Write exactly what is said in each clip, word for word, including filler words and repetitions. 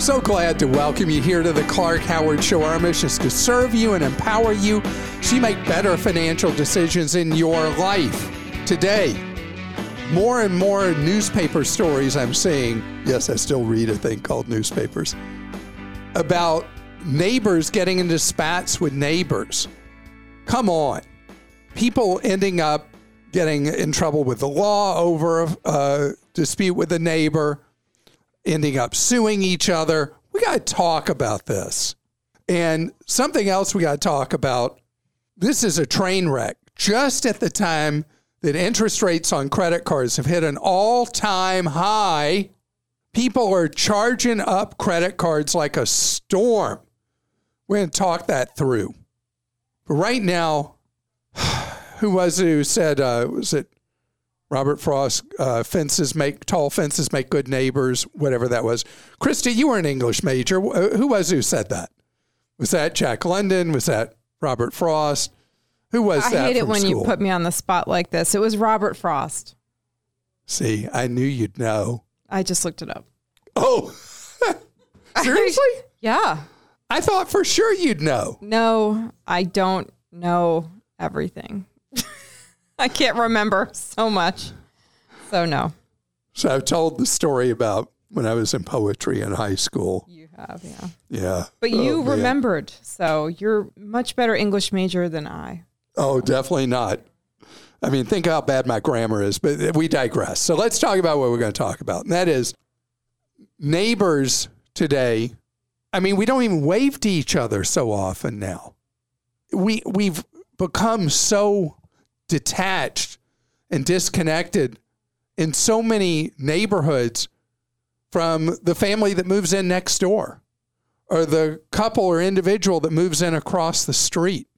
So glad to welcome you here to the Clark Howard Show. Our mission is to serve you and empower you so you make better financial decisions in your life. Today, more and more newspaper stories I'm seeing. Yes, I still read a thing called newspapers. About neighbors getting into spats with neighbors. Come on. People ending up getting in trouble with the law over a uh, dispute with a neighbor, ending up suing each other. We got to talk about this. And something else we got to talk about, this is a train wreck. Just at the time that interest rates on credit cards have hit an all-time high, people are charging up credit cards like a storm. We're going to talk that through. But right now, who was it who said, uh, was it Robert Frost, uh, fences make, tall fences make good neighbors, whatever that was. Christy, you were an English major. Who was it who said that? Was that Jack London? Was that Robert Frost? Who was I that hate it from when school? you put me on the spot like this. It was Robert Frost. See, I knew you'd know. I just looked it up. Oh, seriously? Yeah. I thought for sure you'd know. No, I don't know everything. I can't remember so much. So no. So I've told the story about when I was in poetry in high school. You have, yeah. Yeah. But you oh, remembered, so you're much better English major than I. Oh, definitely not. I mean, think how bad my grammar is, but we digress. So let's talk about what we're going to talk about. And that is neighbors today. I mean, we don't even wave to each other so often now. We, we've become so detached and disconnected in so many neighborhoods from the family that moves in next door or the couple or individual that moves in across the street.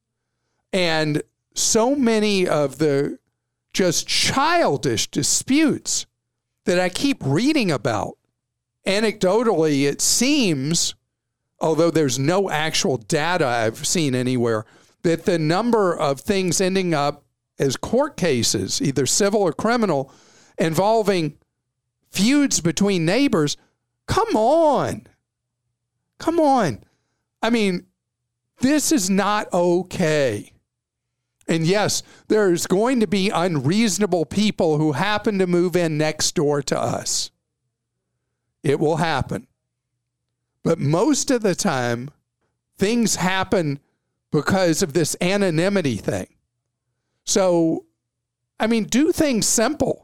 And so many of the just childish disputes that I keep reading about. Anecdotally, it seems, although there's no actual data I've seen anywhere, that the number of things ending up as court cases, either civil or criminal, involving feuds between neighbors, come on. Come on. I mean, this is not okay. And yes, there's going to be unreasonable people who happen to move in next door to us. It will happen. But most of the time, things happen because of this anonymity thing. So, I mean, do things simple.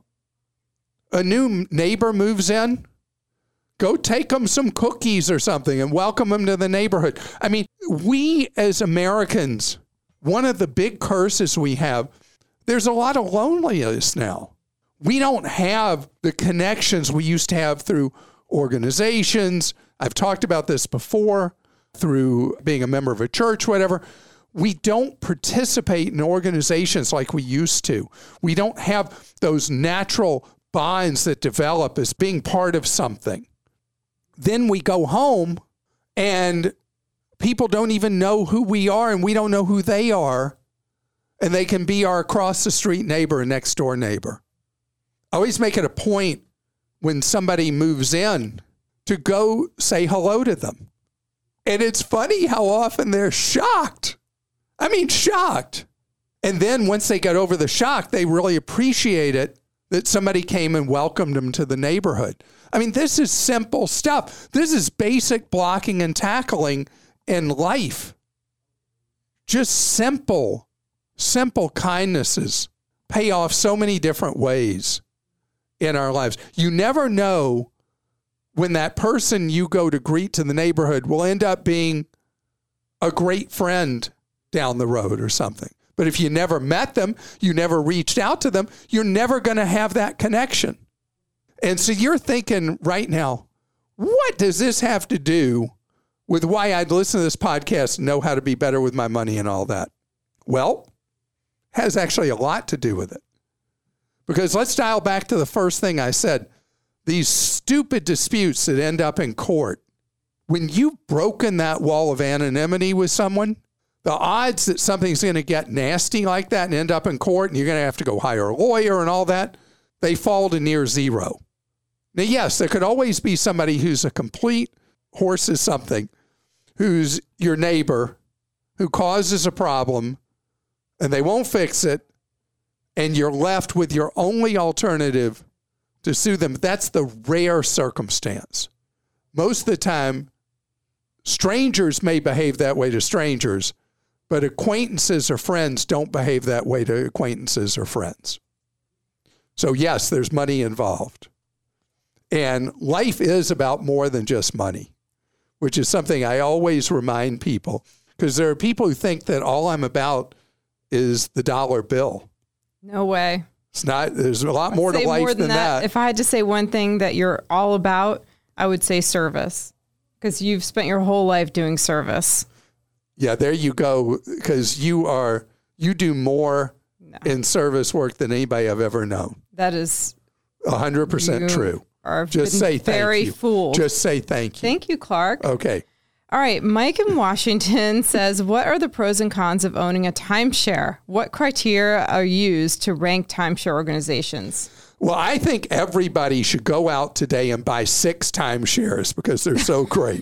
A new neighbor moves in, go take them some cookies or something and welcome them to the neighborhood. I mean, we as Americans, one of the big curses we have, there's a lot of loneliness now. We don't have the connections we used to have through organizations. I've talked about this before, through being a member of a church, whatever. We don't participate in organizations like we used to. We don't have those natural bonds that develop as being part of something. Then we go home and people don't even know who we are and we don't know who they are. And they can be our across the street neighbor and next door neighbor. I always make it a point when somebody moves in to go say hello to them. And it's funny how often they're shocked. I mean, shocked. And then once they get over the shock, they really appreciate it that somebody came and welcomed them to the neighborhood. I mean, this is simple stuff. This is basic blocking and tackling in life. Just simple, simple kindnesses pay off so many different ways in our lives. You never know when that person you go to greet to the neighborhood will end up being a great friend down the road or something. But if you never met them, you never reached out to them, you're never going to have that connection. And so you're thinking right now, what does this have to do with why I'd listen to this podcast and know how to be better with my money and all that? Well, it has actually a lot to do with it. Because let's dial back to the first thing I said. These stupid disputes that end up in court. When you've broken that wall of anonymity with someone, the odds that something's going to get nasty like that and end up in court and you're going to have to go hire a lawyer and all that, they fall to near zero. Now, yes, there could always be somebody who's a complete horse is something, who's your neighbor, who causes a problem, and they won't fix it, and you're left with your only alternative to sue them. That's the rare circumstance. Most of the time, strangers may behave that way to strangers, but acquaintances or friends don't behave that way to acquaintances or friends. So yes, there's money involved. And life is about more than just money, which is something I always remind people, because there are people who think that all I'm about is the dollar bill. No way. It's not. There's a lot more I'd to life more than, than that. that. If I had to say one thing that you're all about, I would say service, because you've spent your whole life doing service. Yeah, there you go. Because you are, you do more no. in service work than anybody I've ever known. That is a hundred percent true. Just say thank very you. Fooled. Just say thank you. Thank you, Clark. Okay. All right. Mike in Washington says, what are the pros and cons of owning a timeshare? What criteria are used to rank timeshare organizations? Well, I think everybody should go out today and buy six timeshares because they're so great.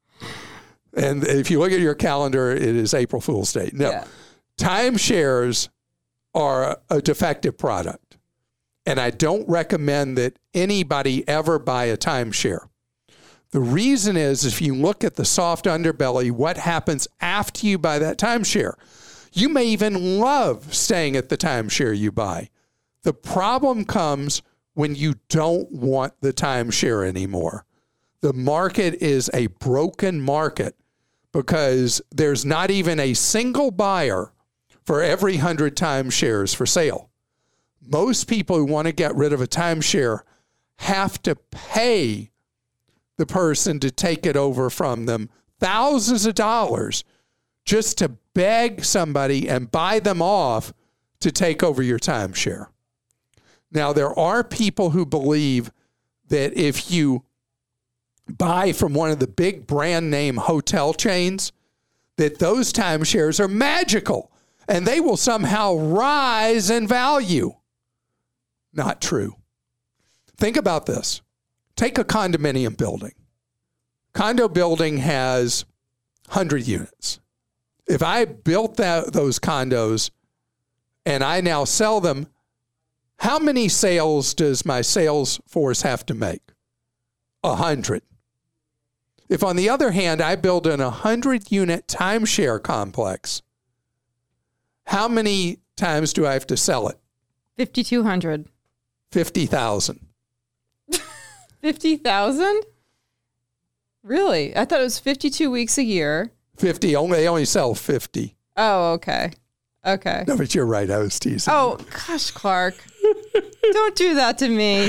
And if you look at your calendar, it is April Fool's Day. No, yeah. Timeshares are a defective product. And I don't recommend that anybody ever buy a timeshare. The reason is, if you look at the soft underbelly, what happens after you buy that timeshare? You may even love staying at the timeshare you buy. The problem comes when you don't want the timeshare anymore. The market is a broken market because there's not even a single buyer for every one hundred timeshares for sale. Most people who want to get rid of a timeshare have to pay the person to take it over from them thousands of dollars just to beg somebody and buy them off to take over your timeshare. Now, there are people who believe that if you buy from one of the big brand name hotel chains, that those timeshares are magical and they will somehow rise in value. Not true. Think about this. Take a condominium building. Condo building has one hundred units. If I built that, those condos and I now sell them, how many sales does my sales force have to make? A hundred. If, on the other hand, I build an one hundred unit timeshare complex, how many times do I have to sell it? fifty-two hundred. fifty thousand. fifty thousand? Really? I thought it was fifty-two weeks a year. fifty. Only, they only sell fifty. Oh, okay. Okay. No, but you're right. I was teasing. Oh, gosh, Clark. Don't do that to me.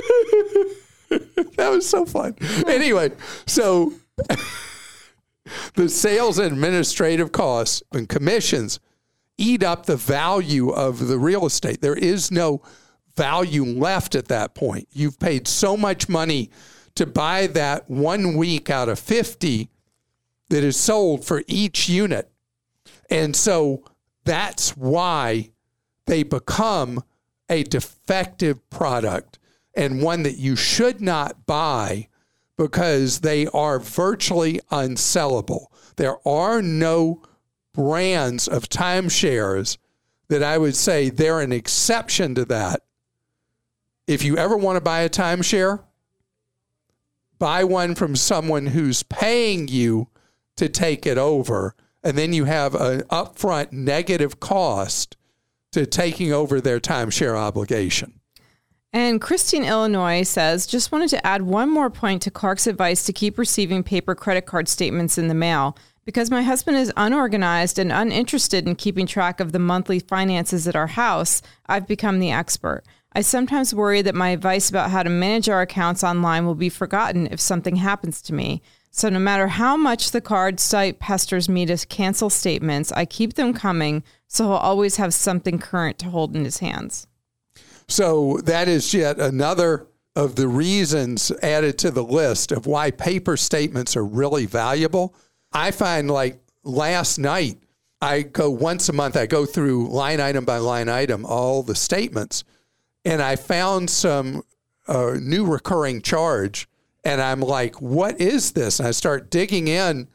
That was so fun. Anyway, so the sales and administrative costs and commissions eat up the value of the real estate. There is no value left at that point. You've paid so much money to buy that one week out of fifty that is sold for each unit. And so that's why they become a defective product and one that you should not buy because they are virtually unsellable. There are no brands of timeshares that I would say they're an exception to that. If you ever want to buy a timeshare, buy one from someone who's paying you to take it over, and then you have an upfront negative cost to taking over their timeshare obligation. And Christine, Illinois says, just wanted to add one more point to Clark's advice to keep receiving paper credit card statements in the mail. Because my husband is unorganized and uninterested in keeping track of the monthly finances at our house, I've become the expert. I sometimes worry that my advice about how to manage our accounts online will be forgotten if something happens to me. So no matter how much the card site pesters me to cancel statements, I keep them coming so he'll always have something current to hold in his hands. So that is yet another of the reasons added to the list of why paper statements are really valuable. I find, like last night, I go once a month, I go through line item by line item, all the statements, and I found some uh, new recurring charge, And I'm like, what is this? And I start digging in.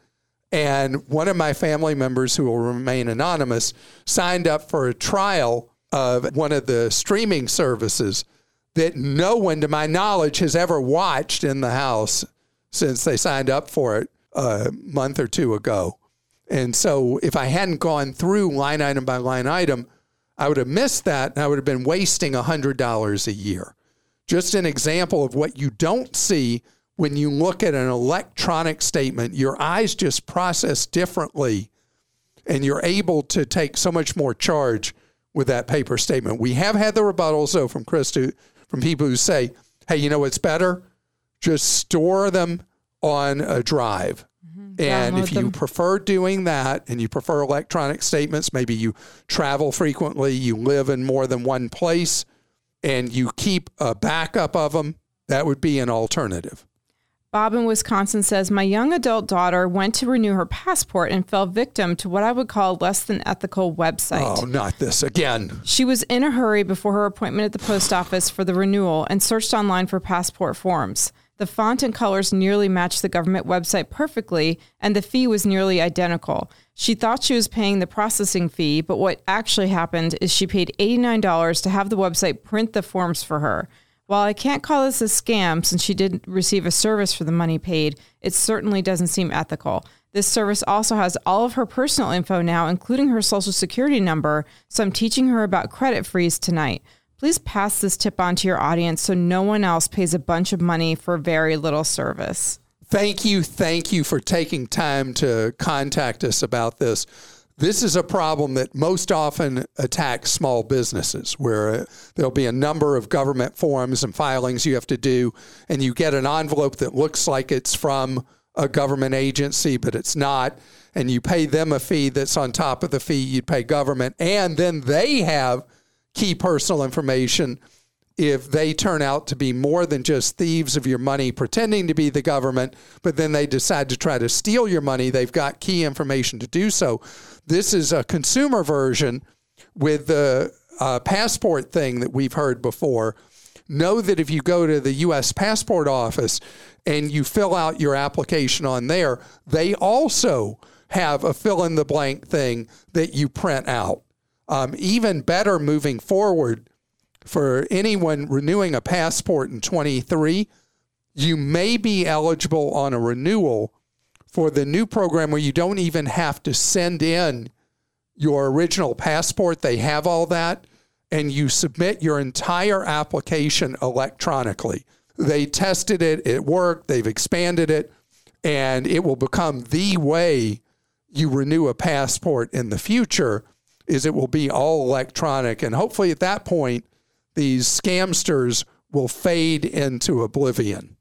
And one of my family members, who will remain anonymous, signed up for a trial of one of the streaming services that no one, to my knowledge, has ever watched in the house since they signed up for it a month or two ago. And so if I hadn't gone through line item by line item, I would have missed that, and I would have been wasting one hundred dollars a year. Just an example of what you don't see when you look at an electronic statement. Your eyes just process differently, and you're able to take so much more charge with that paper statement. We have had the rebuttals, though, from Chris, to, from people who say, hey, you know what's better? Just store them on a drive. Mm-hmm. And Download if you them. prefer doing that, and you prefer electronic statements, maybe you travel frequently, you live in more than one place, and you keep a backup of them, that would be an alternative. Bob in Wisconsin says, my young adult daughter went to renew her passport and fell victim to what I would call a less than ethical website. Oh, not this again. She was in a hurry before her appointment at the post office for the renewal and searched online for passport forms. The font and colors nearly matched the government website perfectly, and the fee was nearly identical. She thought she was paying the processing fee, but what actually happened is she paid eighty-nine dollars to have the website print the forms for her. While I can't call this a scam since she didn't receive a service for the money paid, it certainly doesn't seem ethical. This service also has all of her personal info now, including her social security number, so I'm teaching her about credit freeze tonight. Please pass this tip on to your audience so no one else pays a bunch of money for very little service. Thank you. Thank you for taking time to contact us about this. This is a problem that most often attacks small businesses, where there'll be a number of government forms and filings you have to do, and you get an envelope that looks like it's from a government agency, but it's not, and you pay them a fee that's on top of the fee you'd pay government, and then they have key personal information. If they turn out to be more than just thieves of your money pretending to be the government, but then they decide to try to steal your money, they've got key information to do so. This is a consumer version with the uh, passport thing that we've heard before. Know that if you go to the U S Passport Office and you fill out your application on there, they also have a fill-in-the-blank thing that you print out. Um, even better moving forward, for anyone renewing a passport in twenty-three, you may be eligible on a renewal for the new program where you don't even have to send in your original passport. They have all that, and you submit your entire application electronically. They tested it, it worked, they've expanded it, and it will become the way you renew a passport in the future, is it will be all electronic. And hopefully at that point, these scamsters will fade into oblivion.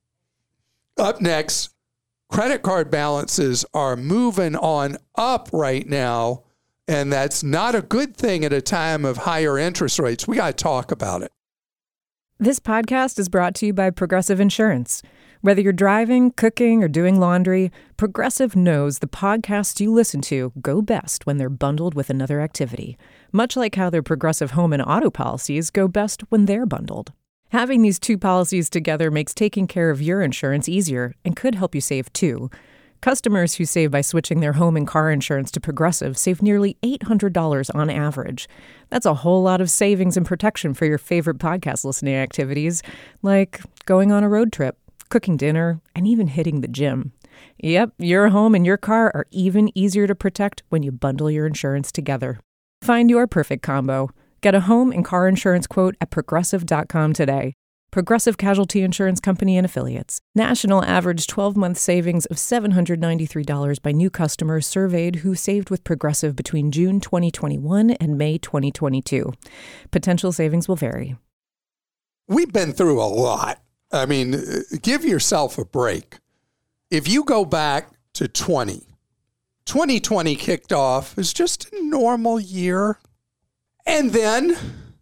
Up next, credit card balances are moving on up right now, and that's not a good thing at a time of higher interest rates. We got to talk about it. This podcast is brought to you by Progressive Insurance. Whether you're driving, cooking, or doing laundry, Progressive knows the podcasts you listen to go best when they're bundled with another activity, much like how their Progressive home and auto policies go best when they're bundled. Having these two policies together makes taking care of your insurance easier and could help you save too. Customers who save by switching their home and car insurance to Progressive save nearly eight hundred dollars on average. That's a whole lot of savings and protection for your favorite podcast listening activities, like going on a road trip, cooking dinner, and even hitting the gym. Yep, your home and your car are even easier to protect when you bundle your insurance together. Find your perfect combo. Get a home and car insurance quote at progressive dot com today. Progressive Casualty Insurance Company and Affiliates. National average twelve-month savings of seven hundred ninety-three dollars by new customers surveyed who saved with Progressive between June twenty twenty-one and May twenty twenty-two. Potential savings will vary. We've been through a lot. I mean, give yourself a break. If you go back to twenty, twenty twenty kicked off as just a normal year. And then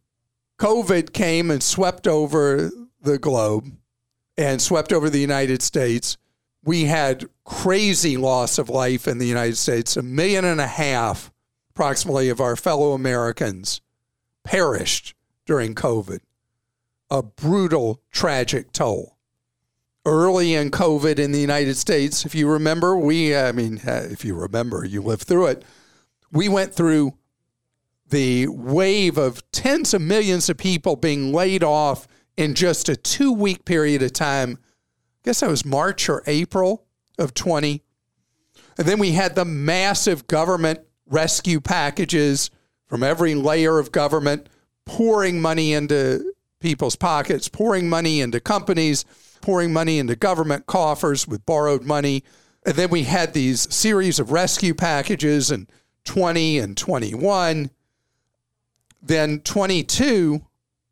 COVID came and swept over the globe and swept over the United States. We had crazy loss of life in the United States. A million and a half, approximately, of our fellow Americans perished during COVID. A brutal, tragic toll. early in COVID in the United States, if you remember, we, I mean, if you remember, you lived through it. We went through the wave of tens of millions of people being laid off in just a two-week period of time. I guess that was March or April of twenty. And then we had the massive government rescue packages from every layer of government, pouring money into people's pockets, pouring money into companies, pouring money into government coffers with borrowed money. And then we had these series of rescue packages in twenty and twenty-one. Then twenty-two,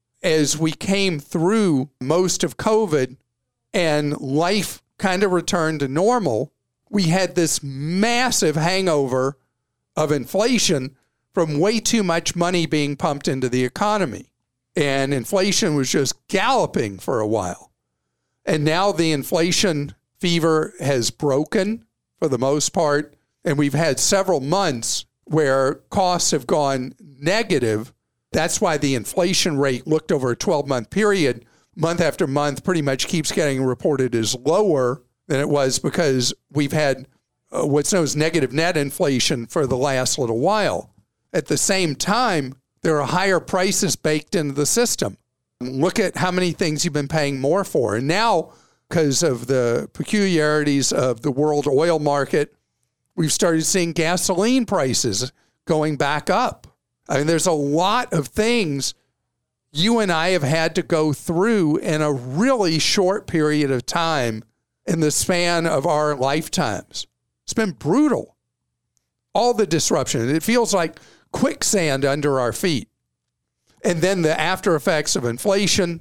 as we came through most of COVID and life kind of returned to normal, we had this massive hangover of inflation from way too much money being pumped into the economy. And inflation was just galloping for a while. And now the inflation fever has broken for the most part. And we've had several months where costs have gone negative. That's why the inflation rate looked over a twelve-month period, month after month, pretty much keeps getting reported as lower than it was, because we've had uh, what's known as negative net inflation for the last little while. At the same time, there are higher prices baked into the system. Look at how many things you've been paying more for. And now, because of the peculiarities of the world oil market, we've started seeing gasoline prices going back up. I mean, there's a lot of things you and I have had to go through in a really short period of time in the span of our lifetimes. It's been brutal. All the disruption. It feels like quicksand under our feet. And then the after effects of inflation,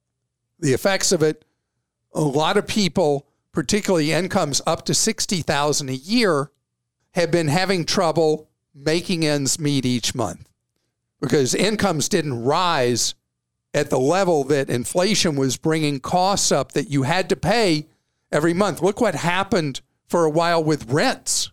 the effects of it. A lot of people, particularly incomes up to sixty thousand dollars a year, have been having trouble making ends meet each month because incomes didn't rise at the level that inflation was bringing costs up that you had to pay every month. Look what happened for a while with rents,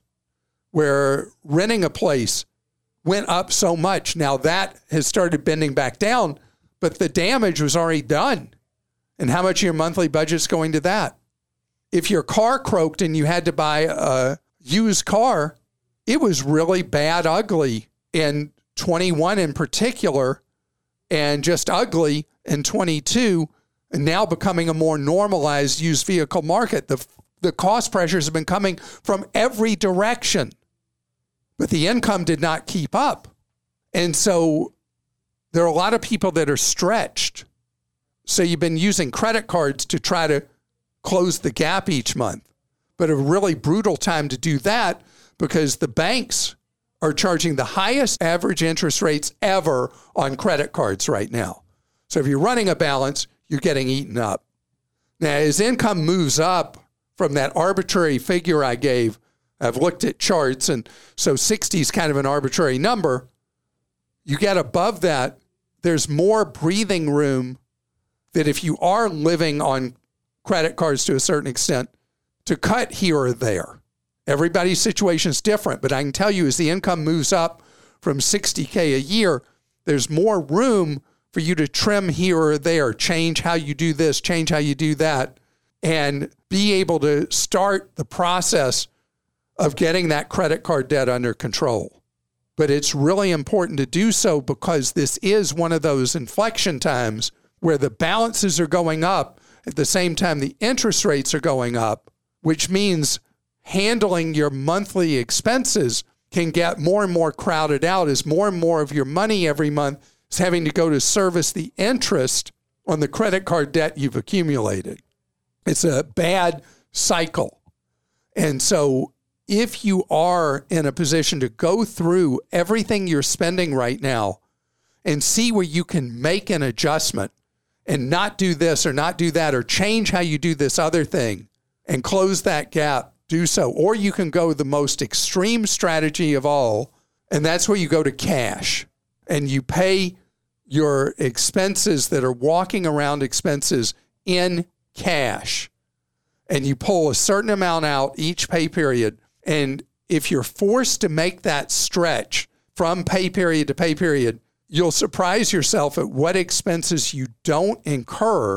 where renting a place went up so much. Now that has started bending back down, but the damage was already done. And how much of your monthly budget's going to that? If your car croaked and you had to buy a used car, it was really bad, ugly in twenty-one in particular, and just ugly in twenty-two, and now becoming a more normalized used vehicle market. The, the cost pressures have been coming from every direction, but the income did not keep up. And so there are a lot of people that are stretched. So you've been using credit cards to try to close the gap each month, but a really brutal time to do that because the banks are charging the highest average interest rates ever on credit cards right now. So if you're running a balance, you're getting eaten up. Now, as income moves up from that arbitrary figure I gave, I've looked at charts, and so sixty is kind of an arbitrary number. You get above that, there's more breathing room that if you are living on credit cards to a certain extent, to cut here or there. Everybody's situation is different, but I can tell you as the income moves up from sixty K a year, there's more room for you to trim here or there, change how you do this, change how you do that, and be able to start the process of getting that credit card debt under control. But it's really important to do so because this is one of those inflection times where the balances are going up at the same time the interest rates are going up, which means handling your monthly expenses can get more and more crowded out as more and more of your money every month is having to go to service the interest on the credit card debt you've accumulated. It's a bad cycle. And so if you are in a position to go through everything you're spending right now and see where you can make an adjustment and not do this or not do that or change how you do this other thing and close that gap, do so. Or you can go the most extreme strategy of all, and that's where you go to cash and you pay your expenses that are walking around expenses in cash. And you pull a certain amount out each pay period. And if you're forced to make that stretch from pay period to pay period, you'll surprise yourself at what expenses you don't incur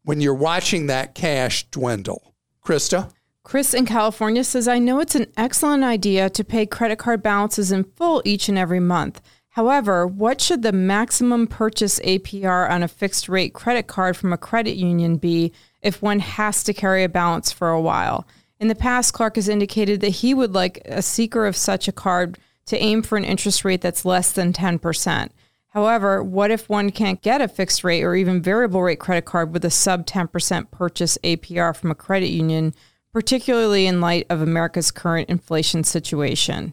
when you're watching that cash dwindle. Krista? Chris in California says, I know it's an excellent idea to pay credit card balances in full each and every month. However, what should the maximum purchase A P R on a fixed rate credit card from a credit union be if one has to carry a balance for a while? In the past, Clark has indicated that he would like a seeker of such a card to aim for an interest rate that's less than ten percent. However, what if one can't get a fixed rate or even variable rate credit card with a sub ten percent purchase A P R from a credit union, particularly in light of America's current inflation situation?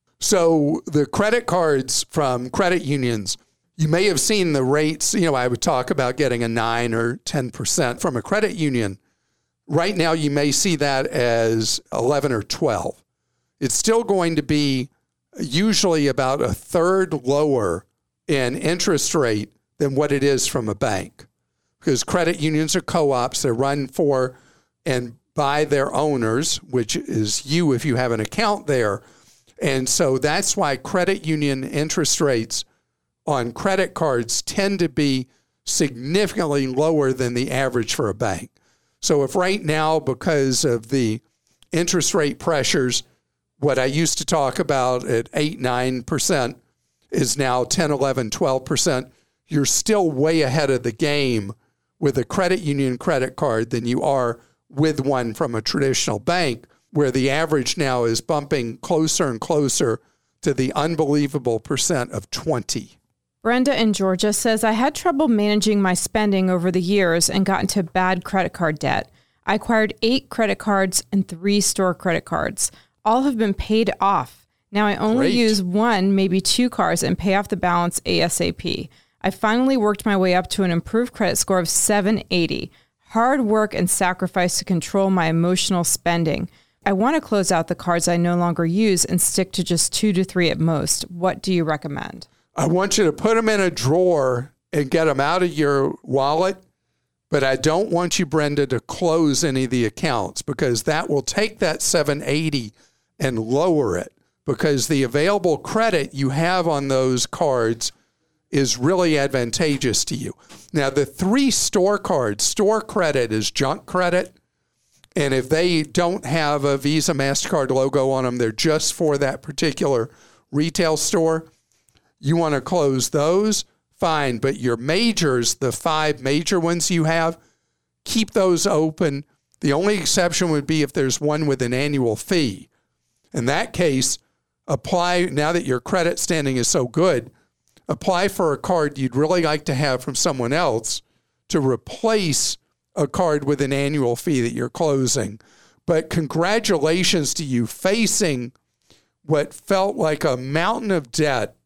So the credit cards from credit unions, you may have seen the rates. You know, I would talk about getting a nine or ten percent from a credit union. Right now, you may see that as eleven or twelve. It's still going to be usually about a third lower in interest rate than what it is from a bank, because credit unions are co-ops. They're run for and by their owners, which is you if you have an account there. And so that's why credit union interest rates on credit cards tend to be significantly lower than the average for a bank. So if right now, because of the interest rate pressures, what I used to talk about at eight, nine percent is now ten, eleven, twelve percent, you're still way ahead of the game with a credit union credit card than you are with one from a traditional bank, where the average now is bumping closer and closer to the unbelievable percent of twenty. Brenda in Georgia says, I had trouble managing my spending over the years and got into bad credit card debt. I acquired eight credit cards and three store credit cards. All have been paid off. Now I only Great. use one, maybe two cards and pay off the balance ASAP. I finally worked my way up to an improved credit score of seven eighty. Hard work and sacrifice to control my emotional spending. I want to close out the cards I no longer use and stick to just two to three at most. What do you recommend? I want you to put them in a drawer and get them out of your wallet, but I don't want you, Brenda, to close any of the accounts, because that will take that seven eighty and lower it, because the available credit you have on those cards is really advantageous to you. Now, the three store cards, store credit is junk credit. And if they don't have a Visa, MasterCard logo on them, they're just for that particular retail store. You want to close those, fine. But your majors, the five major ones you have, keep those open. The only exception would be if there's one with an annual fee. In that case, apply, now that your credit standing is so good, apply for a card you'd really like to have from someone else to replace a card with an annual fee that you're closing. But congratulations to you facing what felt like a mountain of debt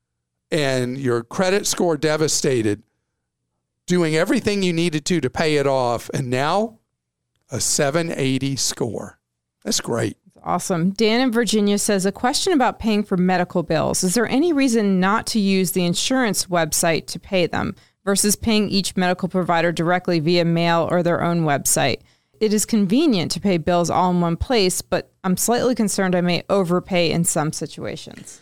and your credit score devastated, doing everything you needed to to pay it off, and now a seven eighty score. That's great. Awesome. Dan in Virginia says, a question about paying for medical bills. Is there any reason not to use the insurance website to pay them versus paying each medical provider directly via mail or their own website? It is convenient to pay bills all in one place, but I'm slightly concerned I may overpay in some situations.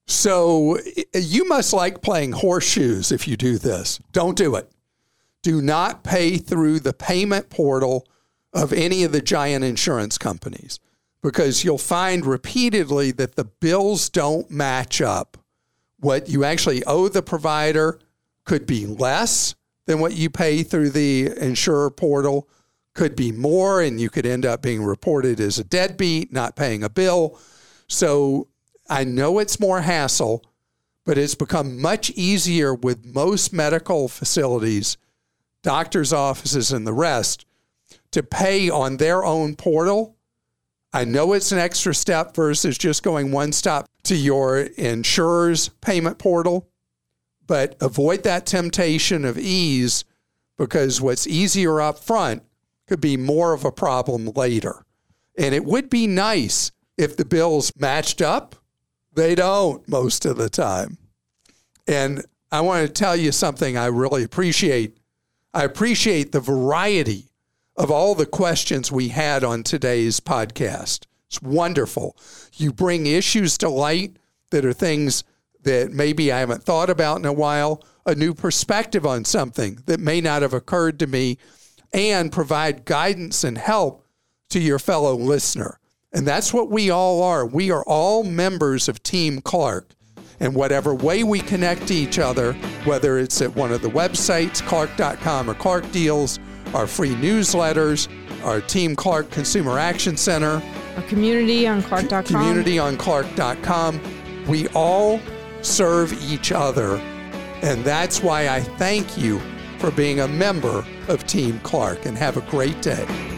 So you must like playing horseshoes if you do this. Don't do it. Do not pay through the payment portal of any of the giant insurance companies, because you'll find repeatedly that the bills don't match up. What you actually owe the provider could be less than what you pay through the insurer portal, could be more, and you could end up being reported as a deadbeat, not paying a bill. So I know it's more hassle, but it's become much easier with most medical facilities, doctors' offices, and the rest to pay on their own portal. I know it's an extra step versus just going one stop to your insurer's payment portal, but avoid that temptation of ease, because what's easier up front could be more of a problem later. And it would be nice if the bills matched up. They don't most of the time. And I want to tell you something I really appreciate. I appreciate the variety of all the questions we had on today's podcast. It's wonderful. You bring issues to light that are things that maybe I haven't thought about in a while, a new perspective on something that may not have occurred to me. and provide guidance and help to your fellow listener. And that's what we all are. We are all members of Team Clark. And whatever way we connect to each other, whether it's at one of the websites, clark dot com or Clark Deals, our free newsletters, our Team Clark Consumer Action Center, our community on clark dot com. Community on clark dot com. We all serve each other. And that's why I thank you for being a member of Team Clark. And have a great day.